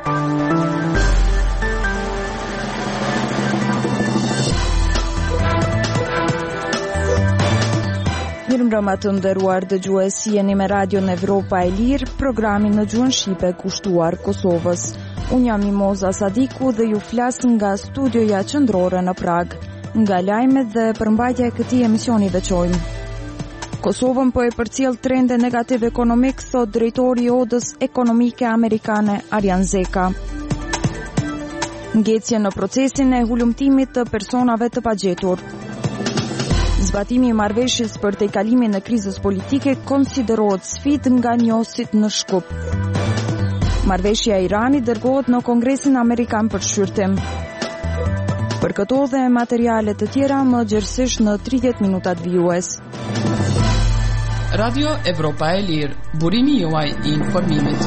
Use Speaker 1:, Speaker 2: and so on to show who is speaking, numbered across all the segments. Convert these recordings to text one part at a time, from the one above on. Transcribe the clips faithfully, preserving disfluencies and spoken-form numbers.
Speaker 1: Mirëmbrëma të nderuar dëgjues, jeni me Radion Evropa e Lirë, programin në gjuhën shqipe kushtuar Kosovës. Unë jam Mimoza Sadiku dhe ju flas nga studioja qendrore në Prag. Nga lajmet dhe përmbajtja e këtij emisioni veçojmë. Kosovën po e përcjell trende negativ ekonomik, thot drejtori i Odës Ekonomike Amerikane Arjan Zeka. Ngjecje në procesin e hulumtimit të personave të pagjetur. Zbatimi i marrëveshjes për tejkalimin e krizës politike konsiderohet sfidë nga njohësit në Shkup. Marrëveshja e Iranit dërgohet në Kongresin Amerikan për shqyrtim. Për këto dhe materiale të tjera më gjerësisht në tridhjetë minutat vijues.
Speaker 2: Radio Evropa e Lirë, burimi juaj i informimit.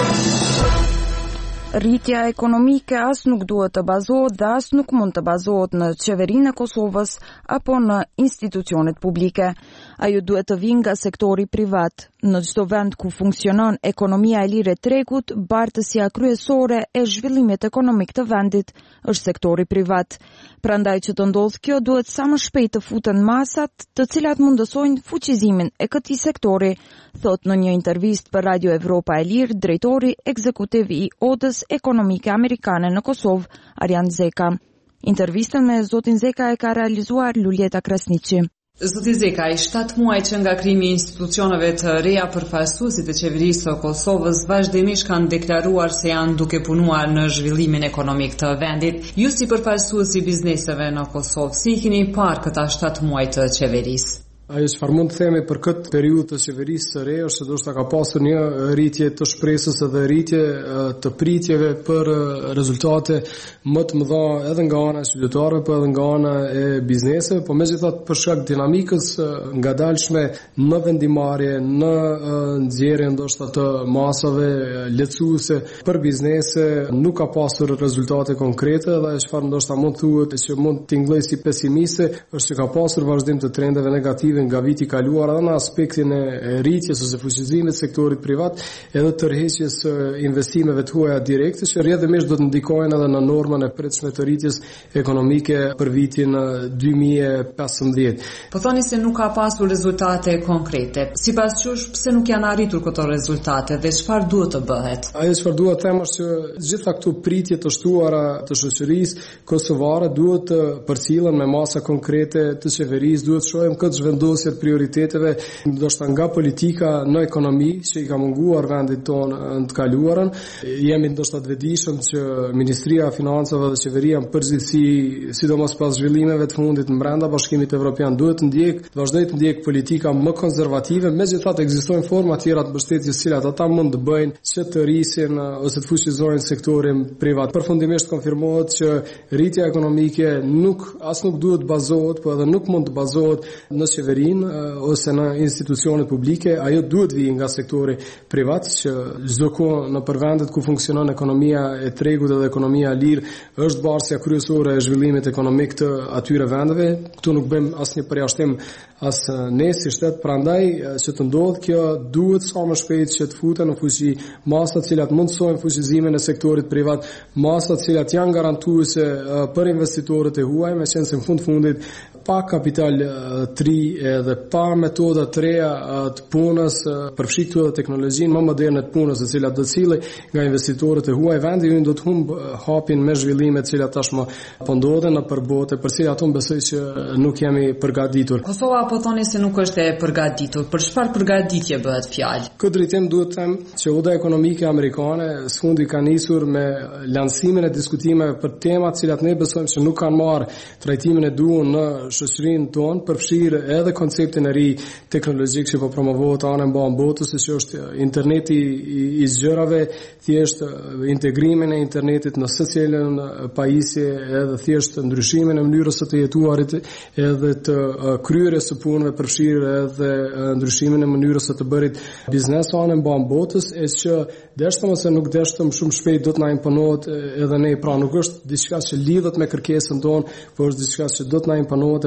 Speaker 1: Rritja ekonomike as nuk duhet të bazohet dhe as nuk mund të bazohet në qeverinë e Kosovës apo në institucionet publike. Ajo duhet të vijë nga sektori privat. Në çdo vend ku funksionon ekonomia e lirë e tregut, bartësia kryesore e zhvillimit ekonomik të vendit është sektori privat. Prandaj që të ndodhë kjo, duhet sa më shpejt të futen masat të cilat mundësojnë fuqizimin e këtij sektori, thot në një intervistë për Radio Evropa e Lirë drejtori ekzekutiv i Odës Ekonomike Amerikane në Kosovë, Arjan Zeka. Intervistën me zotin Zeka e ka realizuar Luljeta Krasniqi.
Speaker 2: Zoti Zeka, i shtatë muaj që nga krijimi i institucioneve të reja, përfaqësuesit e qeverisë së Kosovës vazhdimisht kanë deklaruar se janë duke punuar në zhvillimin ekonomik të vendit. Ju si përfaqësues i bizneseve në Kosovë, si i keni parë këta shtatë muaj të qeverisë?
Speaker 3: Ajo çfarë mund të themi për këtë periudhë të qeverisë së re është se do të ka pasur një rritje të shpresës edhe rritje të pritjeve për rezultate më të mëdha edhe nga ana e qytetarëve, po edhe nga ana e bizneseve, por megjithatë për shkak dinamikës ngadalshme në vendimarrje, në nxjerrje ndoshta të masave lehtësuese për biznese, nuk ka pasur rezultate konkrete dhe çfarë ndoshta mund thuhet që mund të tingëlloj si pesimiste është që ka pasur vazhdim të trendeve negative nga viti i kaluar edhe në aspektin e rritjes ose fuqizimit të sektorit privat, edhe tërheqjes investimeve të huaja direkte që rrjedhimisht do të ndikojnë edhe në normën e pritshme të rritjes ekonomike për vitin dy mijë e pesëmbëdhjetë.
Speaker 2: Po thoni se nuk ka pasur rezultate konkrete. Sipas jush, pse nuk janë arritur këto rezultate dhe çfarë duhet të bëhet?
Speaker 3: Ajo çfarë duhet të them është që gjitha këto pritje të shtuara të shoqërisë kosovare duhet të përcillen me masa konkrete të qeverisë, duhet të shohim këtë zhvendosjet prioriteteve, ndoshta nga politika në ekonomi që i ka munguar vendit tonë në të kaluarën. Jemi ndoshta të vetëdijshëm që Ministria e Financave dhe qeveria në përgjithësi, sidomos pas zhvillimeve të fundit në brenda Bashkimit Evropian, duhet të ndjek, të vazhdojë të ndjek politika më konservative, megjithatë ekzistojnë forma tjera të mbështetjes të cilat ata mund të bëjnë që të rrisin ose të fuqizojnë sektorin privat. Përfundimisht konfirmohet që rritja ekonomike nuk as nuk duhet bazohet, por edhe nuk mund të bazohet në qeverinë ose në institucionet publike, ajo duhet vijë nga sektori privat, që çdo kohë në përvendet ku funksionon ekonomia e tregut dhe ekonomia e lirë është barsja kryesore e zhvillimit ekonomik të atyre vendeve. Këtu nuk bëjmë asnjë përjashtim as ne si shtet, prandaj që të ndodhë kjo duhet sa më shpejt që të futen në fuqi masat të cilat mundsojnë fuqizimin e sektorit privat, masat të cilat janë garantuese për investitorët e huaj, meqense në fund fundit pa kapital të ri edhe pa metoda të reja të punës, përfshi këtu edhe teknologjinë më moderne të punës, e cilat do të cilë nga investitorët e huaj, vendi ynë do të humb hapin me zhvillimet të cilat tashmë po ndodhen në përbote, për cilat unë besoj që nuk jemi përgatitur.
Speaker 2: Kosova po thoni se nuk është e përgatitur. Për çfarë përgatitje bëhet fjalë?
Speaker 3: Këtë drejtim duhet të them që Oda Ekonomike Amerikane sfundi ka nisur me lancimin e diskutimeve për tema të cilat ne besojmë që nuk kanë marrë trajtimin e duhur në shoqërinë tonë, përfshirë edhe konceptin e ri teknologjik që po promovohet anë mban botës, që është interneti i, i zgjërave, thjesht integrimin e internetit në secilën pajisje, edhe thjesht ndryshimin e mënyrës së të jetuarit, edhe të kryerjes së punëve, përfshirë edhe ndryshimin e mënyrës së të bërit biznes anë mban botës, e që deshtëm ose nuk deshtëm shumë shpejt do të na imponohet edhe ne, pra nuk është diçka që lidhet me kërkesën tonë, por është diçka që do të na imponohet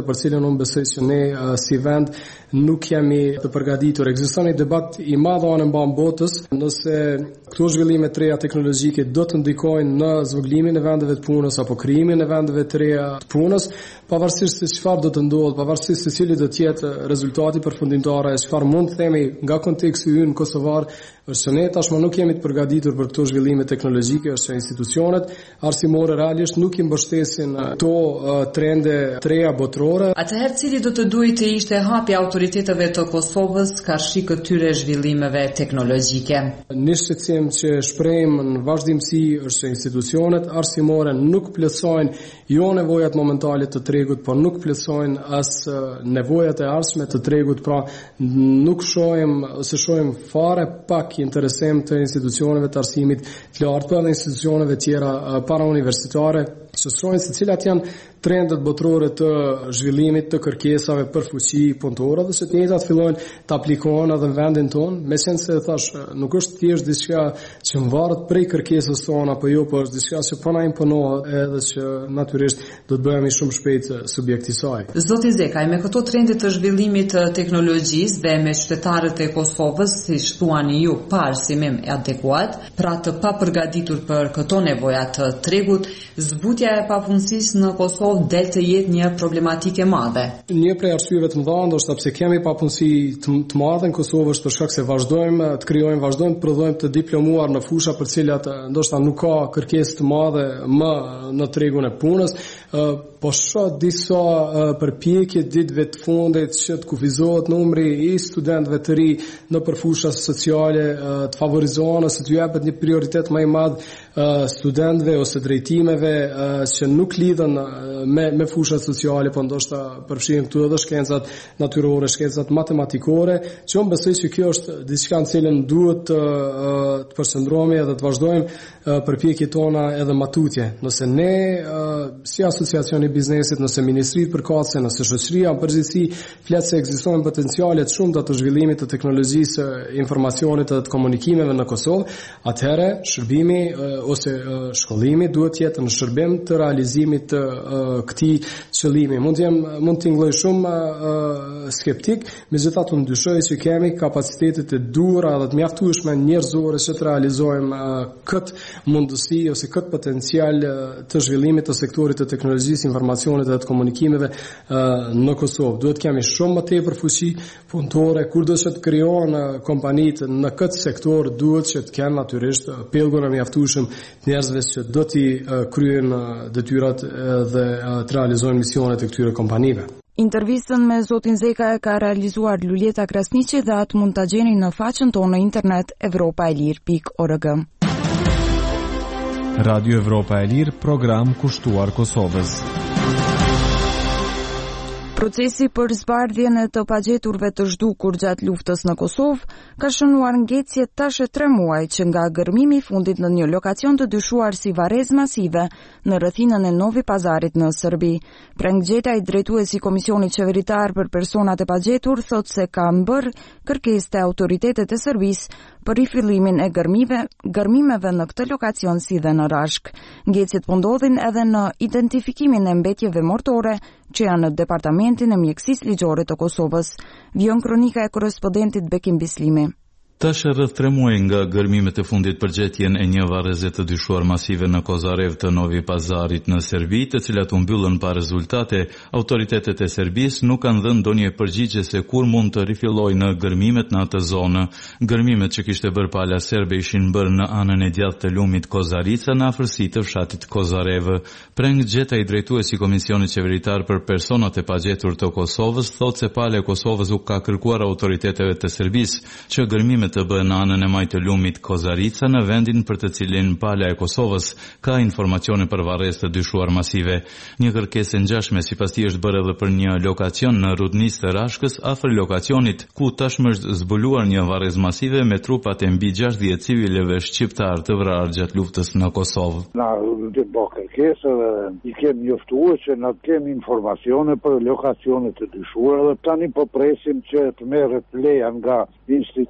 Speaker 3: e për cilën unë besoj që ne uh, si vend nuk jemi të përgatitur. Ekziston një debat i madh anë mban botës nëse këto zhvillime të reja teknologjike do të ndikojnë në zvogëlimin e vendeve të punës apo krijimin e vendeve të reja të punës, pavarësisht se çfarë do të ndodhë, pavarësisht se cili do të jetë rezultati përfundimtar e çfarë mund të themi nga konteksti ynë kosovar, është që ne tashmë nuk jemi të përgatitur për këto zhvillime teknologjike, është që institucionet arsimore realisht nuk i mbështesin këto uh, trende të reja botërore.
Speaker 2: Atëherë cili do të duhet të ishte hapi autoriteteve të Kosovës karshi këtyre zhvillimeve teknologjike?
Speaker 3: Një shqetësim që shprehim në vazhdimsi është që institucionet arsimore nuk plotësojnë jo nevojat momentale të tregut, por nuk plotësojnë as nevojat e ardhshme të tregut, pra nuk shohim ose shohim fare pak interesim të institucioneve të arsimit të lartë dhe institucioneve tjera para universitare, që shohin se cilat janë trendet botërore të zhvillimit të kërkesave për fuqi punëtore dhe që të njëjtat fillojnë të aplikohen edhe në vendin tonë, me qenë se thash nuk është thjesht diçka që varet prej kërkesës tonë apo jo, por është diçka që po na imponohet edhe që natyrisht do të bëhemi shumë shpejt subjekti i saj.
Speaker 2: Zoti Zekaj, me këto trende të zhvillimit të teknologjisë dhe me qytetarët e Kosovës, siç thuani ju, pa arsimim adekuat, pra të papërgatitur për këto nevoja të tregut, zbutja e papunësisë në Kosovë del të jetë një problematike madhe.
Speaker 3: Një prej arsyeve të mëdha ndoshta pse kemi papunësi të, të madhe në Kosovë është për shkak se vazhdojmë të krijojmë, vazhdojmë të prodhojmë të diplomuar në fusha për cilat ndoshta nuk ka kërkesë të madhe më në tregun e punës. Po shoh disa uh, përpjekje ditëve të fundit që të kufizohet numri i studentëve të ri në përfusha sociale, uh, të favorizohen ose të jepet një prioritet më i madh uh, studentëve ose drejtimeve uh, që nuk lidhen uh, me me fushat sociale, po ndoshta përfshihen këtu edhe shkencat natyrore, shkencat matematikore, që unë besoj se kjo është diçka në cilën duhet të uh, të përqendrohemi edhe të vazhdojmë uh, përpjekjet tona edhe matutje. Nëse ne uh, si asociacioni biznesit, nëse ministritë përkatëse, nëse shoqëria në përgjithësi flet se ekzistojnë potenciale të shumta të zhvillimit të teknologjisë, informacionit dhe të komunikimeve në Kosovë, atëherë shërbimi ose shkollimi duhet të jetë në shërbim të realizimit të këtij qëllimi. Mund të jem mund të nglloj shumë skeptik, megjithatë ndyshoj se kemi kapacitetet e duhura dhe të mjaftueshme njerëzore që të realizojmë këtë mundësi ose këtë potencial të zhvillimit të sektorit të teknologjisë, informacionit dhe të komunikimeve uh, në Kosovë. Duhet kemi shumë më tepër fuqi punëtore, kur do që të krijohen uh, kompanitë në këtë sektor, duhet që të kenë natyrisht uh, pellgun e mjaftueshëm të njerëzve që do t'i uh, kryejnë uh, detyrat uh, dhe uh, të realizojnë misionet e këtyre kompanive.
Speaker 1: Intervistën me zotin Zeka e ka realizuar Luljeta Krasniqi dhe atë mund ta gjeni në faqen tonë në internet evropaelir pikë org.
Speaker 4: Radio Evropa e Lirë, program kushtuar Kosovës.
Speaker 1: Procesi për zbardhjen e të pagjeturve të zhdukur gjatë luftës në Kosovë ka shënuar ngjecje tash e tre muaj që nga gërmimi i fundit në një lokacion të dyshuar si varrezë masive në rrethinën e Novi Pazarit në Serbi. Prangjetaj, drejtuesi i Komisionit Qeveritar për Personat e Pagjetur, thot se kanë bërë kërkesë te autoritetet e Serbisë për rifillimin e gërmive, gërmimeve në këtë lokacion si dhe në Rashk. Ngjecjet po ndodhin edhe në identifikimin e mbetjeve mortore që janë në Departamentin e Mjekësisë Ligjore të Kosovës. Vjon kronika e korrespondentit Bekim Bislimi.
Speaker 5: Tash rreth tre muaj nga gërmimet e fundit për gjetjen e një varreze të dyshuar masive në Kozarev të Novi Pazarit në Serbi, të cilat u mbyllën pa rezultate, autoritetet e Serbisë nuk kanë dhënë ndonjë përgjigje se kur mund të rifillojë në gërmimet në atë zonë. Gërmimet që kishte bërë pala serbe ishin bërë në anën e djathtë të lumit Kozarica në afërsi të fshatit Kozarev. Preng Gjeta, i drejtuesi i Komisionit Qeveritar për Personat e Pagjetur të Kosovës, thotë se pala e Kosovës u ka kërkuar autoriteteve të Serbisë që gërmimet të bëhen në anën e majtë të lumit Kozarica në vendin për të cilin pala e Kosovës ka informacione për varrezë të dyshuar masive. Një kërkesë e ngjashme sipas tij është bërë edhe për një lokacion në rudnisë të Rashkës, afër lokacionit ku tashmë është zbuluar një varrezë masive me trupat e mbi gjashtëdhjetë civilëve shqiptar të vrarë gjatë luftës në Kosovë.
Speaker 6: Na të bë kërkesë dhe i kemi njoftuar që na kemi informacione për lokacione të dyshuara dhe tani po presim që të merret leja nga institucione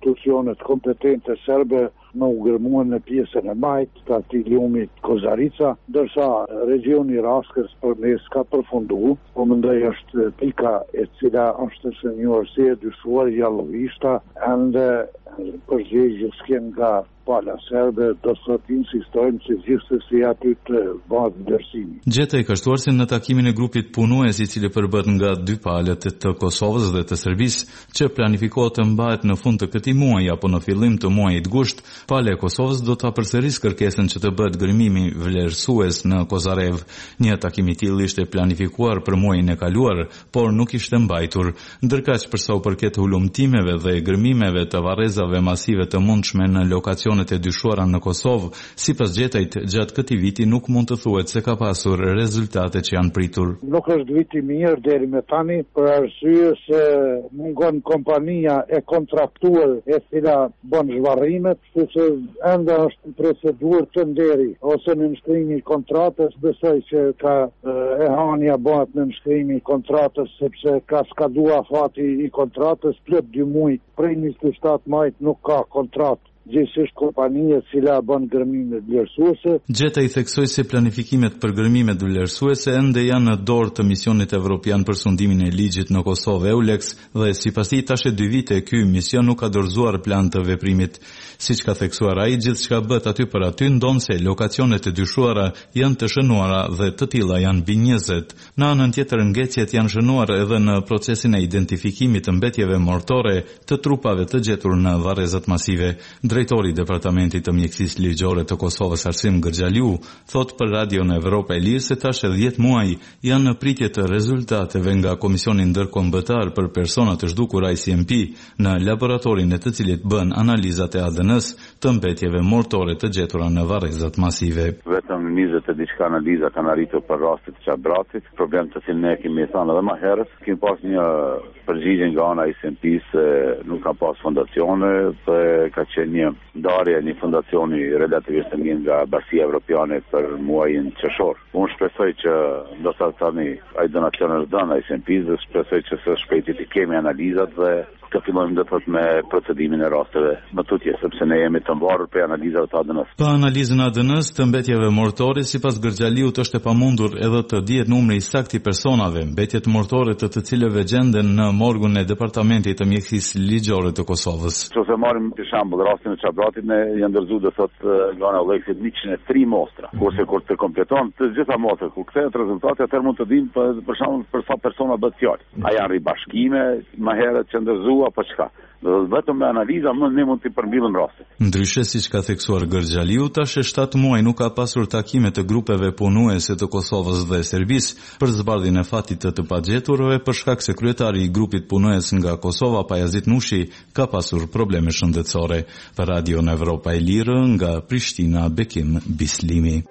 Speaker 6: institucionet kompetente serbe në u gërmuan në pjesën e majt të atij lumit Kozarica, ndërsa regioni Raskës përmes ka përfundu, po mendoj është pika e cila është shënjuar si e dyshuar jallovishta, ende përgjegjës s'kem nga pala serbe, do sot insistojmë që gjithsesi aty të bëhet vlerësimi.
Speaker 5: Gjeta i ka shtuar se në takimin e grupit punues i cili përbët nga dy palët të Kosovës dhe të Serbisë, që planifikohet të mbahet në fund të këtij muaji apo në fillim të muajit gusht, pala e Kosovës do ta përsërisë kërkesën që të bëhet gërmimi vlerësues në Kozarev. Një takim i tillë ishte planifikuar për muajin e kaluar, por nuk ishte mbajtur. Ndërkaq për sa u përket hulumtimeve dhe gërmimeve të varrezave masive të mundshme në lokacion e dyshuara në Kosovë, sipas gjetajt, gjatë këtij viti nuk mund të thuhet se ka pasur rezultate që janë pritur.
Speaker 6: Nuk është viti mirë deri më tani për arsye se mungon kompania e kontraktuar e cila bën zhvarrimet, sepse ende është procedurë të nderi ose në nënshkrimi i kontratës, besoj që ka e hania bëhet në nënshkrimi i kontratës sepse ka skadua fati i kontratës plot dy muaj, prej njëzet e shtatë majit nuk ka kontratë. Gjithsesi kompania e cila bën gërmime vlerësuese.
Speaker 5: Gjeta i theksoi se planifikimet për gërmimet vlerësuese ende janë në dorë të misionit evropian për sundimin e ligjit në Kosovë EULEX dhe sipas tij tash e dy vite ky mision nuk ka dorëzuar plan të veprimit. Siç ka theksuar ai, gjithçka bëhet aty për aty, ndonse lokacionet e dyshuara janë të shënuara dhe të tilla janë mbi njëzet. Në anën tjetër, ngecjet janë shënuar edhe në procesin e identifikimit të mbetjeve mortore të trupave të gjetur në varrezat masive. Drejtori i Departamentit të Mjekësisë Ligjore të Kosovës Arsim Gërgjaliu thot për Radio në Evropa e Lirë se tash dhjetë muaj janë në pritje të rezultateve nga Komisioni Ndërkombëtar për persona të zhdukur I C M P në laboratorin e të cilit bën analizat e A D N-s të mbetjeve mortore të gjetura në varrezat masive.
Speaker 7: Vetëm njëzet e diçka analiza kanë arritur për rastin e Qabratit, problem të cilin ne kemi thënë edhe më herët, kemi pas një përgjigje nga ana I C M P se nuk ka pas fondacione dhe ka qenë një ndarje një fondacioni relativisht të mirë nga Basia Evropiane për muajin qershor. Unë shpresoj që do të tani ai donacion është dhënë I C M P-s dhe shpresoj që së shpejti të kemi analizat dhe të fillojmë do të thotë me procedimin e rasteve më tutje, sepse ne jemi të mbarur për analizat të A D N-s.
Speaker 5: Pa analizën A D N-s të mbetjeve mortore, sipas Gërgjaliut është e pamundur edhe të dihet numri i saktë i personave, mbetjet mortore të të cilëve gjenden në morgun e Departamentit të Mjekësisë Ligjore të Kosovës.
Speaker 7: Nëse marrim për shembull rastin e Qabratit, ne janë ndërzuar do thotë nga ana Oleksit njëqind e tre mostra, kurse kur të kompleton të gjitha mostrat, kur kthehet rezultati, atëherë mund të dimë për, për shembull për sa persona bëhet fjalë. A janë ribashkime më herët që ndërzuar apo çka? Vetëm me analiza më ne mund të përmbyllim rastin.
Speaker 5: Ndryshe siç ka theksuar Gërgjaliu, tash e shtatë muaj nuk ka pasur takime të grupeve punuese të Kosovës dhe Serbisë për zbardhjen e fatit të të pagjeturve për shkak se kryetari i grupit punues nga Kosova, Pajazit Nushi, ka pasur probleme shëndetësore. Për Radio në Evropa e Lirë nga Prishtina, Bekim Bislimi.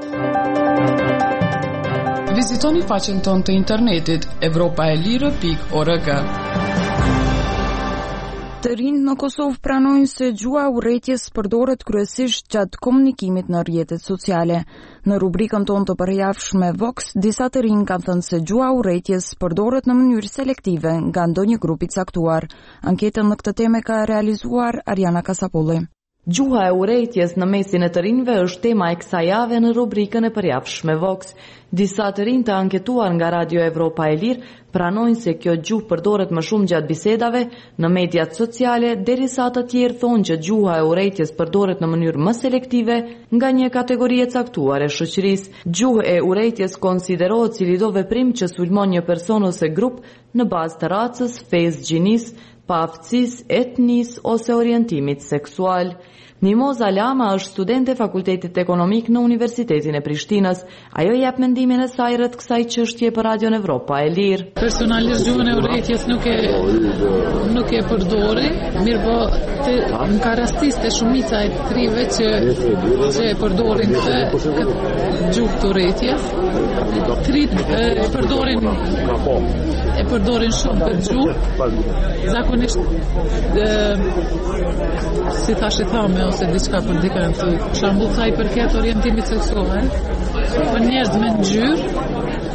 Speaker 8: Vizitoni faqen tonë të internetit evropa e lirë pikë org.
Speaker 1: Të rinj në Kosovë pranojnë se gjua urrëties përdoret kryesisht gjatë komunikimit në rrjetet sociale. Në rubrikën tonë të përjavshme Vox, disa të rinj kanë thënë se gjua urrëties përdoret në mënyrë selektive nga ndonjë grup i caktuar. Anketën në këtë temë ka realizuar Ariana Kasapulli.
Speaker 9: Gjuha e urrëties në mesin e të rinjve është tema e kësaj jave në rubrikën e përjavshme Vox. Disa të rinj të anketuar nga Radio Evropa e Lirë pranojnë se kjo gjuhë përdoret më shumë gjatë bisedave në mediat sociale, derisa të tjerë thonë që gjuha e urrëties përdoret në mënyrë më selektive nga një kategori e caktuar e shoqërisë. Gjuha e urrëties konsiderohet si çdo veprim që sulmon një person ose grup në bazë të racës, fesë, gjinisë, paaftësisë, etnisë ose orientimit seksual. Mimoza Lama është studente Fakultetit Ekonomik në Universitetin e Prishtinës. Ajo jep mendimin e saj rreth kësaj çështje për Radio Evropa e Lirë.
Speaker 10: Personalisht gjuhën e urrëties nuk e nuk e përdori, mirëpo në ka rastistë shumica e trive që që e përdorin këtë gjuhë të urrëties. Trit e përdorin e përdorin shumë për gjuhë. Zakonisht e, si thashë thamë ose diçka për dikën të shembull sa i përket orientimit seksual, për njerëz me ngjyrë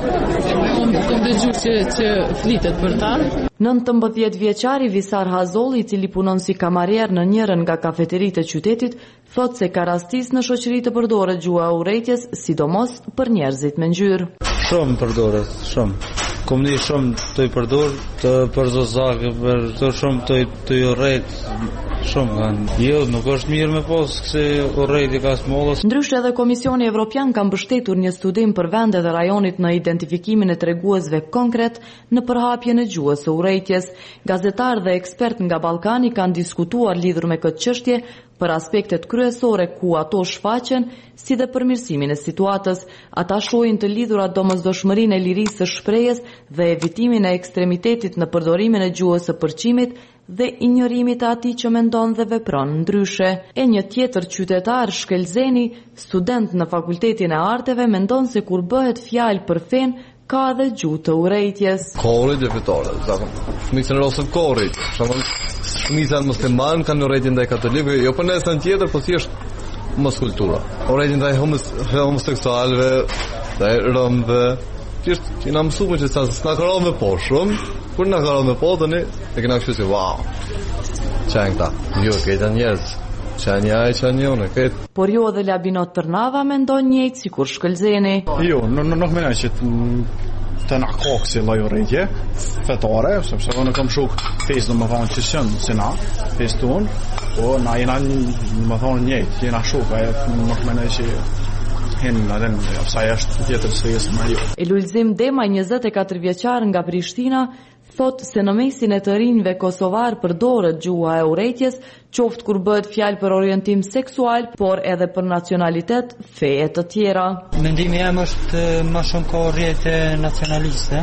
Speaker 10: Kom, kom dëgju që, që flitet për ta.
Speaker 9: nëntëmbëdhjetë vjeçari Visar Hazolli, i cili punon si kamarier në njërin nga kafeteritë e qytetit, thot se ka rastis në shoqëri të përdoret gjuha e urrejtjes, sidomos për njerëzit me ngjyrë.
Speaker 11: Shumë përdoret, shumë. Komni shumë të i përdor, të për zozake, për të shumë të, të i urrejt, shumë kanë. Jo, nuk është mirë me pas këse urrejt i ka smollës.
Speaker 9: Ndryshe edhe Komisioni Evropian ka mbështetur një studim për vendet e rajonit në identifikimin e treguesve konkret në përhapjen e gjuhës së urrejtjes. Gazetar dhe ekspert nga Ballkani kanë diskutuar lidhur me këtë çështje për aspektet kryesore ku ato shfaqen, si dhe përmirësimin e situatës. Ata shohin të lidhura domosdoshmërinë e lirisë së shprehjes dhe evitimin e ekstremitetit në përdorimin e gjuhës së përçimit dhe injorimit të atij që mendon dhe vepron ndryshe. E një tjetër qytetar, Shkelzeni, student në Fakultetin e Arteve, mendon se kur bëhet fjalë për fen, ka dhe gjuhë të urrejtjes.
Speaker 12: Ka urrejtje fetare, zakon. Shumica në rrosën ka urrejtje. Shumica shumica musliman kanë urrejtje ndaj katolikëve, jo për nesën tjetër, po thjesht mos kultura. Urrejtje ndaj homos, homoseksualëve, ndaj romëve. Thjesht që na mësuan që sa s'na ka rënë po shumë, kur na ka rënë po tani, e kena kështu si wow. Çajnë ta. Jo, këta njerëz. Çani ai çani unë, këtë.
Speaker 9: Por jo edhe Labinot Tërnava mendon njëjtë sikur Shkëlzeni.
Speaker 13: Jo, nuk nuk mendoj që të na ka kësi lloj urrejtje fetare, sepse unë kam shok fesë domethënë që janë se na, fesë ton, po na jena domethënë njëjtë, jena shok, ajo nuk mendoj që hen në den, sa është tjetër se jesë më jo.
Speaker 9: Elulzim Dema, njëzet e katër vjeçar nga Prishtina, thot se në mesin e të rinjve kosovar përdoret gjuha e urrejtjes, qoftë kur bëhet fjalë për orientim seksual, por edhe për nacionalitet, fe e të tjera.
Speaker 14: Mendimi jam është më shumë ka urrejtje nacionaliste,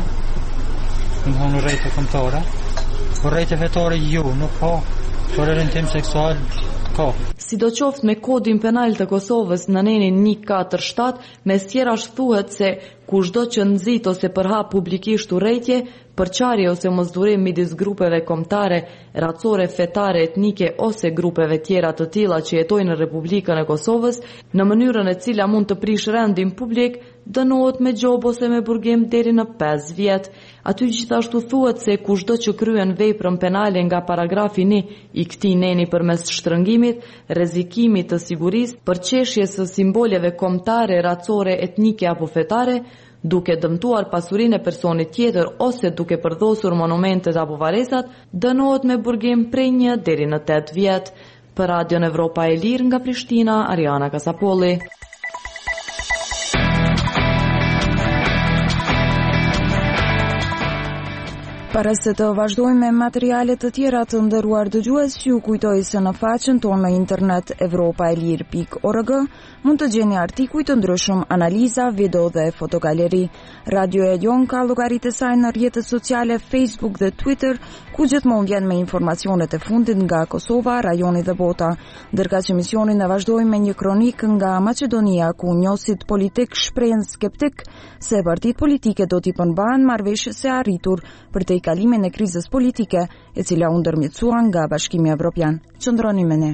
Speaker 14: më thonë urrejtje kombëtare. Urrejtje fetare jo, nuk ka, por orientim seksual ka.
Speaker 9: Sidoqoftë me kodin penal të Kosovës në nenin një katër shtat, mes tjerash thuhet se kushdo që nxit ose përhap publikisht urrejtje, përçarje ose mosdurim midis grupeve kombëtare, racore, fetare, etnike ose grupeve tjera të tilla që jetojnë në Republikën e Kosovës, në mënyrën e cila mund të prish rendin publik, dënohet me gjob ose me burgim deri në pesë vjet. Aty gjithashtu thuhet se kushdo që kryen veprën penale nga paragrafi një i këtij neni përmes shtrëngimit, rrezikimit të sigurisë, përqeshjes së simboleve kombëtare, racore, etnike apo fetare, duke dëmtuar pasurinë e personit tjetër ose duke përdosur monumentet apo varesat, dënohet me burgim prej një deri në tetë vjet. Për Radion Evropa e Lirë nga Prishtina, Ariana Kasapolli.
Speaker 1: Para se të vazhdojmë me materialet të tjera të nderuar dëgjues, ju kujtoj se në faqen tonë në internet evropa e lirë pikë org mund të gjeni artikuj të ndryshëm, analiza, video dhe fotogaleri. Radio e Jon ka llogaritë e saj në rrjetet sociale Facebook dhe Twitter, ku gjithmonë vjen me informacionet e fundit nga Kosova, rajoni dhe bota. Ndërka që emisionin e vazhdojmë me një kronik nga Maqedonia, ku njohësit politik shprehen skeptik se partitë politike do t'i përmbahen marrëveshjes së arritur për të kalimin e krizës politike, e cila u ndërmjetësua nga Bashkimi Evropian. Qëndroni me ne.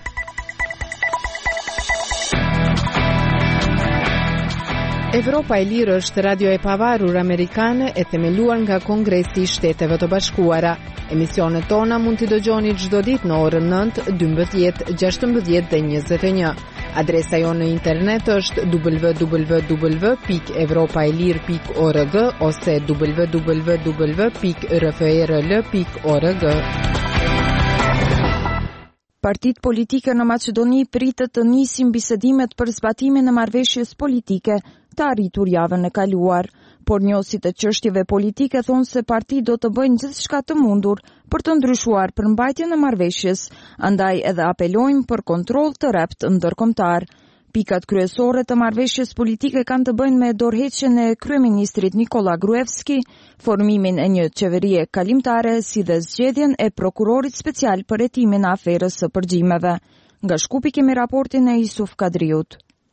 Speaker 15: Evropa e Lirë është radio e pavarur amerikane e themeluar nga Kongresi i Shteteve të Bashkuara. Emisionet tona mund t'i dëgjoni çdo ditë në orën nëntë, dymbëdhjetë, gjashtëmbëdhjetë dhe njëzet e një. Adresa jonë në internet është w w w pikë evropa e lirë pikë org ose w w w pikë r f r l pikë org.
Speaker 1: Partitë politike në Maqedoni pritet të nisin bisedimet për zbatimin e marrëveshjes politike të arritur javën e kaluar, por njohësit e çështjeve politike thonë se partitë do të bëjnë gjithçka të mundur për të ndryshuar përmbajtjen e marrëveshjes, andaj edhe apelojnë për kontroll të rrept ndërkombëtar. Pikat kryesore të marrëveshjes politike kanë të bëjnë me dorëheqjen e kryeministrit Nikola Gruevski, formimin e një qeverie kalimtare, si dhe zgjedhjen e prokurorit special për hetimin e aferës së përgjimeve. Nga Shkupi kemi raportin e Isuf Kadriut.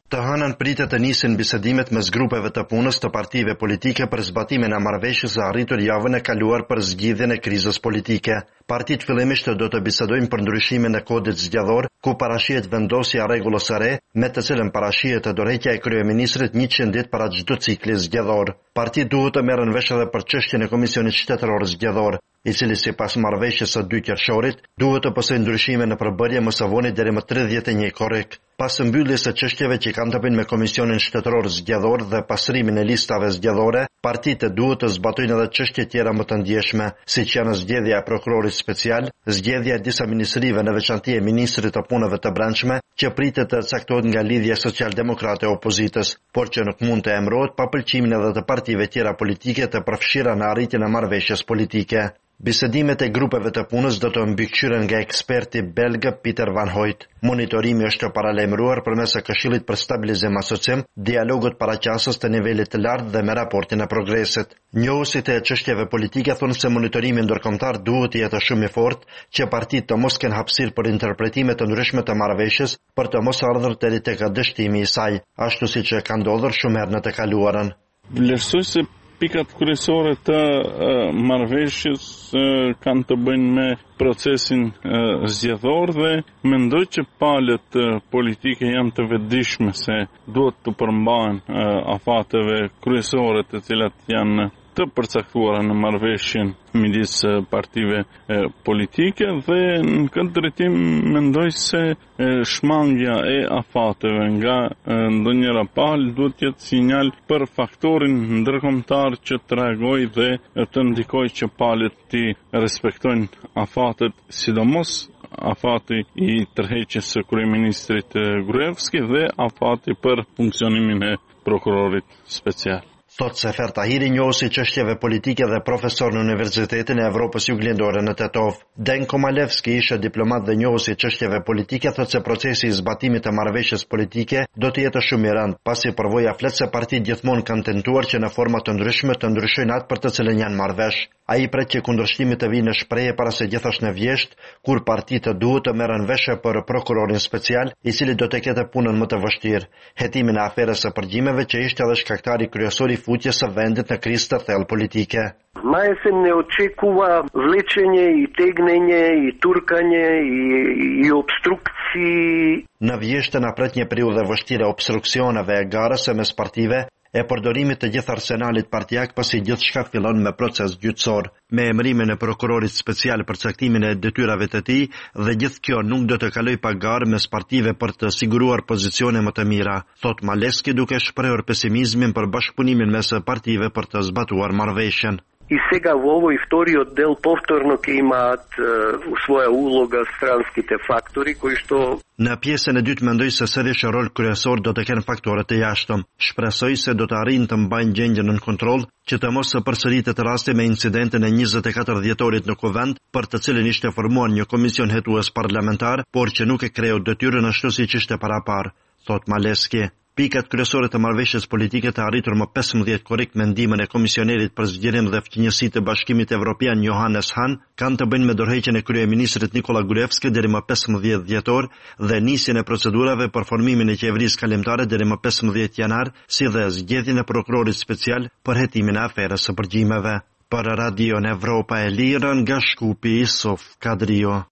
Speaker 16: Të hënën pritet të nisin bisedimet mes grupeve të punës të partive politike për zbatimin e marrëveshjes së arritur javën e kaluar për zgjidhjen e krizës politike. Partitë fillimisht do të bisedojnë për ndryshimin e kodit zgjedhor, ku parashihet vendosja e rregullës së re, me të cilën parashihet dorëheqja e kryeministrit njëqind ditë para çdo cikli zgjedhor. Partitë duhet të merren vesh edhe për çështjen e Komisionit Shtetëror Zgjedhor, i cili sipas marrëveshjes së dy qershorit duhet të pësojë ndryshime në përbërje më së voni deri më tridhjetë e një korrik. Pas mbylljes së çështjeve që kanë të bëjnë me Komisionin Shtetëror Zgjedhor dhe pasrimin e listave zgjedhore, partitë duhet të zbatojnë edhe çështje tjera më të ndjeshme, siç janë zgjedhja e prokurorit special, zgjedhja e disa ministrive në veçanti e ministrit të punëve të brendshme, që pritet të caktohet nga lidhja socialdemokrate e opozitës, por që nuk mund të emërohet pa pëlqimin edhe të partive tjera politike të përfshira në arritjen e marrëveshjes politike. Bisedimet e grupeve të punës do të mbikëqyren nga eksperti belg Pieter van Hooijt. Monitorimi është paralajmëruar përmes Këshillit për Stabilizim Asocim, dialogut paraqasës të nivelit të lartë dhe me raportin e progresit. Njohësit e çështjeve politike thonë se monitorimi ndërkombëtar duhet të jetë shumë i fortë, që partitë të mos kenë hapësirë për interpretime të ndryshme të marrëveshjes, për të mos ardhur deri tek dështimi i saj, ashtu siç ka ndodhur shumë herë në të kaluarën.
Speaker 17: Vlerësoj se pikat kryesore të uh, marrëveshjes uh, kanë të bëjnë me procesin uh, zgjedhor dhe mendoj që palët uh, politike janë të vetëdijshme se duhet të përmbahen uh, afateve kryesore të cilat janë të përcaktuara në marrëveshjen midis partive e, politike dhe në këtë drejtim mendoj se e, shmangja e afateve nga e, ndonjëra palë duhet të jetë sinjal për faktorin ndërkombëtar që të reagojë dhe e, të ndikojë që palët të respektojnë afatet, sidomos afati i tërheqjes së kryeministrit Gruevski dhe afati për funksionimin e prokurorit special.
Speaker 16: Thot Sefer Tahiri, njohësi çështjeve politike dhe profesor në Universitetin e Evropës Juglindore në Tetov. Denko Malevski, ishte diplomat dhe njohësi çështjeve politike, thot se procesi i zbatimit të marrëveshjes politike do të jetë shumë i rëndë, pasi përvoja flet se partitë gjithmonë kanë tentuar që në forma të ndryshme të ndryshojnë atë për të cilën janë marrëvesh. Ai pret që kundërshtimit të vinë në shprehje para se gjithashtu në vjesht, kur partitë duhet të merren veshe për prokurorin special, i cili do të ketë punën më të vështirë. Hetimin e aferës së përgjimeve që ishte edhe shkaktari kryesor i futjes së vendit në krizë të thellë politike.
Speaker 18: Mai se ne očekuva vlečenje i tegnenje i turkanje i, i obstrukciji.
Speaker 16: Në vjeshtën na pret një periudhë vështire obstruksioneve e garës së mes partive, e përdorimit të gjithë arsenalit partijak pasi gjithçka fillon me proces gjyqësor, me emërimin e prokurorit special për caktimin e detyrave të tij dhe gjithë kjo nuk do të kaloj pa garë mes partive për të siguruar pozicione më të mira, thot Maleski duke shprehur pesimizmin për bashkëpunimin mes partive për të zbatuar marrëveshjen.
Speaker 18: I сега в овој вториот дел повторно ќе имаат uh, своја улога странските фактори кои што
Speaker 16: Në pjesën e dytë mendoj se sërish rol kryesor do të kenë faktorët e jashtëm. Shpresoj se do të arrijnë të mbajnë gjendjen në kontroll, që të mos së përsëritet rasti me incidentin e njëzet e katër dhjetorit në Kuvend, për të cilin ishte formuar një komision hetues parlamentar, por që nuk e kreu detyrën ashtu siç ishte parapar, thot Maleski. Pikat kryesore të marrëveshjes politike të arritur më pesëmbëdhjetë korrik me ndihmën e komisionerit për zgjerim dhe fqinjësi të Bashkimit Evropian Johannes Hahn kanë të bëjnë me dorëheqjen e kryeministrit Nikola Gruevski deri më pesëmbëdhjetë dhjetor dhe nisjen e procedurave për formimin e qeverisë kalimtare deri më pesëmbëdhjetë janar, si dhe zgjedhjen e prokurorit special për hetimin e aferës së përgjimeve. Për Radion Evropa e Lirë nga Shkupi, Isof Kadrio.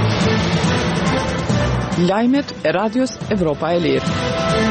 Speaker 8: Lajmet e Radios Evropa e Lirë.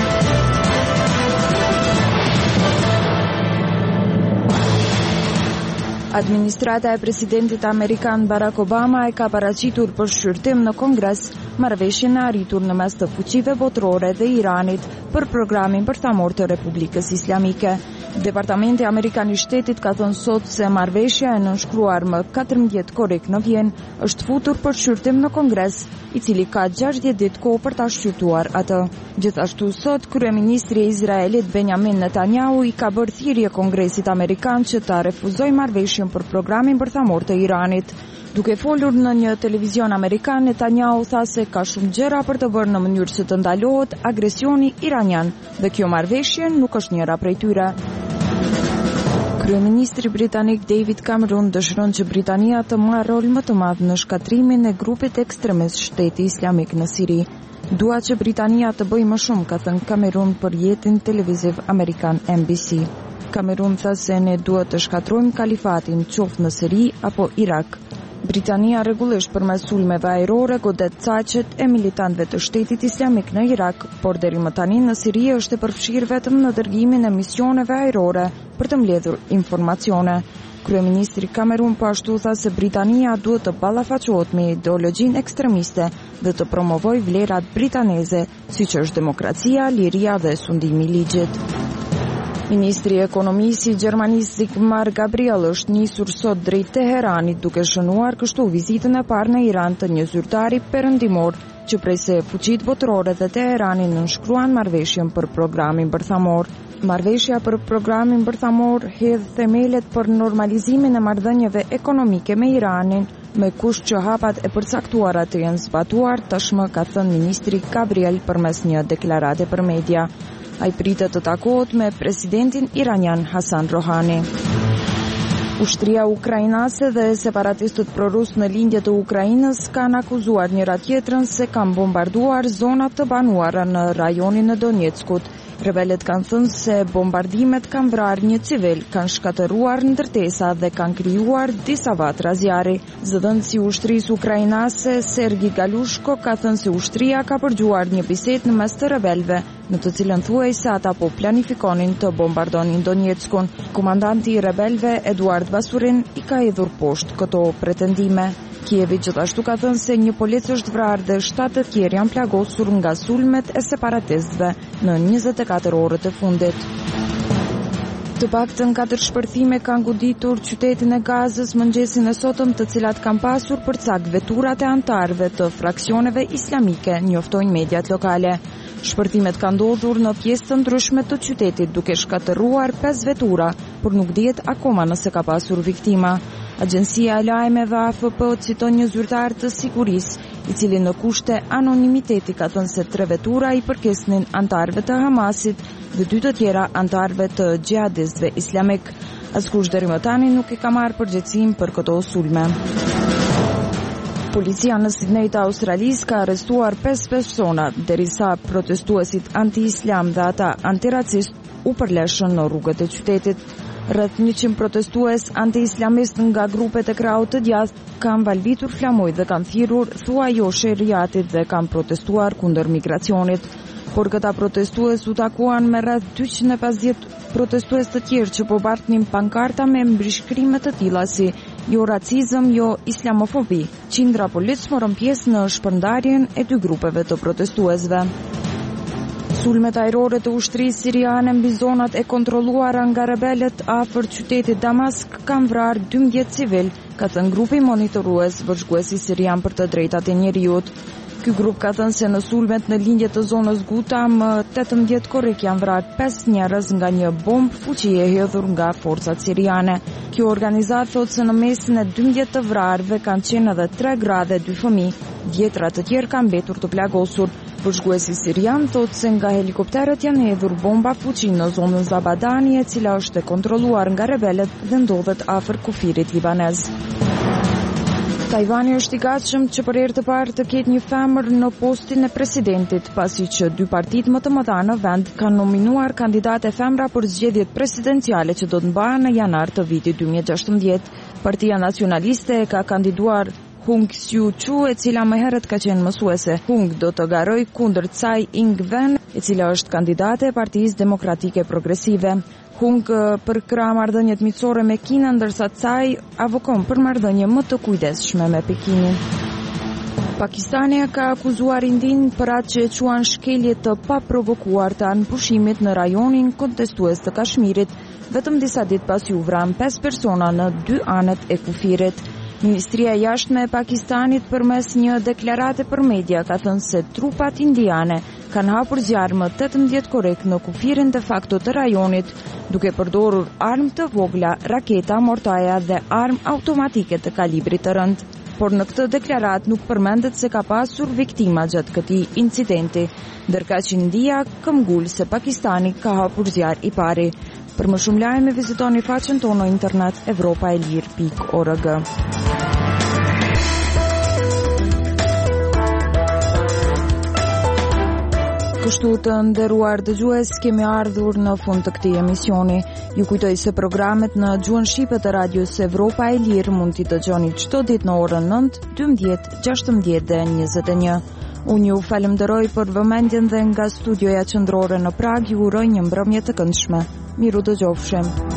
Speaker 1: Administrata e presidentit amerikan Barack Obama e ka paraqitur për shqyrtim në Kongres marrëveshjen e arritur në mes të fuqive botërore dhe Iranit për programin bërthamor të Republikës Islamike. Departamenti Amerikan i Shtetit ka thënë sot se marrëveshja e nënshkruar më katërmbëdhjetë korrik në Vjenë është futur për shqyrtim në Kongres, i cili ka gjashtëdhjetë ditë kohë për ta shqyrtuar atë. Gjithashtu sot kryeministri i Izraelit Benjamin Netanyahu i ka bërë thirrje Kongresit Amerikan që ta refuzojë marrëveshjen për programin bërthamor të Iranit. Duke folur në një televizion amerikan, Netanyahu tha se ka shumë gjëra për të bërë në mënyrë që të ndalohet agresioni iranian dhe kjo marrëveshje nuk është njëra prej tyre. Kryeministri britanik David Cameron dëshiron që Britania të marrë rol më të madh në shkatrimin e grupit ekstremist Shteti Islamik në Siri. Dua që Britania të bëjë më shumë, ka thënë Cameron për jetin televiziv amerikan N B C. Cameron tha se ne duhet të shkatrojmë kalifatin qoftë në Siri apo Irak. Britania rregullisht përmes sulmeve ajrore godet caqet e militantëve të Shtetit Islamik në Irak, por deri më tani në Siri është e përfshirë vetëm në dërgimin e misioneve ajrore për të mbledhur informacione. Kryeministri Cameron po ashtu tha se Britania duhet të ballafaqohet me ideologjinë ekstremiste dhe të promovojë vlerat britaneze, siç është demokracia, liria dhe sundimi i ligjit. Ministri i Ekonomisë i Gjermanisë Sigmar Gabriel është nisur sot drejt Teheranit duke shënuar kështu vizitën e parë në Iran të një zyrtari perëndimor që prej se fuqitë botërore dhe Teherani nënshkruan marrëveshjen për programin bërthamor. Marrëveshja për programin bërthamor hedh themelet për normalizimin e marrëdhënieve ekonomike me Iranin, me kusht që hapat e përcaktuara të jenë zbatuar, tashmë ka thënë ministri Gabriel përmes një deklarate për media. Ai pritet të takohet me presidentin iranian Hasan Rohani. Ushtria ukrainase dhe separatistët prorus në lindje të Ukrainës kanë akuzuar njëra tjetrën se kanë bombarduar zonat të banuara në rajonin e Donetskut. Rebelët kanë thënë se bombardimet kanë vrarë një civil, kanë shkatëruar ndërtesa dhe kanë krijuar disa vatra zjarri. Zëdhënësi i ushtrisë ukrainase Sergi Galushko ka thënë se ushtria ka përgjuar një bisedë në mes të rebelëve, në të cilën thuaj se ata po planifikonin të bombardonin Donetskun. Komandanti i rebelëve Eduard Basurin i ka hedhur poshtë këto pretendime. Kievi gjithashtu ka thënë se një polic është vrarë dhe shtatë të tjerë janë plagosur nga sulmet e separatistëve në njëzet e katër orët e fundit. Të paktën katër shpërthime kanë goditur qytetin e Gazës mëngjesin e sotëm, të cilat kanë pasur përcak veturat e antarëve të fraksioneve islamike, njoftojnë mediat lokale. Shpërthimet kanë ndodhur në pjesë të ndryshme të qytetit, duke shkatëruar pesë vetura, por nuk dihet akoma nëse ka pasur viktima. Agjencia e lajmeve A F P citon një zyrtar të sigurisë, i cili në kushte anonimiteti ka thënë se tre vetura i përkesnin antarëve të Hamasit dhe dy të tjera antarëve të xhihadistëve islamik. Askush deri më tani nuk e ka marrë përgjegjësinë për këto sulme. Policia në Sidney të Australisë ka arrestuar pesë persona, derisa protestuesit anti-islam dhe ata antiracist u përleshën në rrugët e qytetit. Rreth njëqind protestues anti-islamist nga grupet e krahut të djathtë kanë valbitur flamoj dhe kanë thirrur thuaj jo sheriatit dhe kanë protestuar kundër migracionit. Por këta protestues u takuan me rreth dyqind e pesëdhjetë protestues të tjerë që po bartnin pankarta me mbrishkrime të tilla si jo racizëm, jo islamofobi. Qindra polic morën pjesë në shpërndarjen e dy grupeve të protestuesve. Sulmet ajrore të ushtrisë siriane mbi zonat e kontrolluara nga rebelët afër qytetit Damask kanë vrarë dymbëdhjetë civil, ka thënë grupi monitorues vëzhguesi sirian për të drejtat e njerëzit. Ky grup ka thënë se në sulmet në lindje të zonës Guta më tetëmbëdhjetë korrik janë vrarë pesë njerëz nga një bombë fuqie e hedhur nga forcat siriane. Kjo organizatë thotë se në mesin e dymbëdhjetë të vrarëve kanë qenë edhe tre gra dhe dy fëmijë, dhjetra të tjerë kanë mbetur të plagosur. Vëzhguesi sirian thotë se nga helikopterët janë hedhur bomba fuqi në zonën Zabadani, e cila është e kontrolluar nga rebelët dhe ndodhet afër kufirit libanez. Tajvani është i gatshëm që për herë të parë të ketë një femër në postin e presidentit, pasi që dy partitë më të mëdha në vend kanë nominuar kandidate femra për zgjedhjet presidenciale që do të mbahen në janar të vitit dy mijë e gjashtëmbëdhjetë. Partia Nacionaliste ka kandiduar Hung Suu-kyu, e cila më herët ka qenë mësuese. Hung do të garoj kundër Tsai Ing-wen, e cila është kandidate e Partisë Demokratike Progresive. Hung për krah marrëdhëniet miqësore me Kinën, ndërsa Tsai avokon për marrëdhënie më të kujdesshme me Pekinin. Pakistani ka akuzuar Indin për atë që e quan shkelje të paprovokuar të anëpushimit në rajonin kontestues të Kashmirit, vetëm disa ditë pasi u vranë pesë persona në dy anet e kufirit. Ministria e Jashtme e Pakistanit përmes një deklarate për media ka thënë se trupat indiane kanë hapur zjarr më tetëmbëdhjetë korrik në kufirin de facto të rajonit, duke përdorur armë të vogla, raketa, mortaja dhe armë automatike të kalibrit të rëndë. Por në këtë deklarat nuk përmendet se ka pasur viktima gjatë këtij incidenti, ndërkaq që India këmbgul se Pakistani ka hapur zjarr i pari. Për më shumë lajme vizitoni faqen tonë në internet evropaelir pikë org. Kështu të nderuar dëgjues, kemi ardhur në fund të këtij emisioni. Ju kujtoj se programet në gjuhën shqipe të radios Evropa e Lirë mund t'i dëgjoni çdo ditë në orën nëntë, dymbëdhjetë, gjashtëmbëdhjetë dhe njëzet e një. Unë ju falenderoj për vëmendjen dhe nga studioja qendrore në Prag ju uroj një mbrëmje të këndshme. Miru dëgjofshim.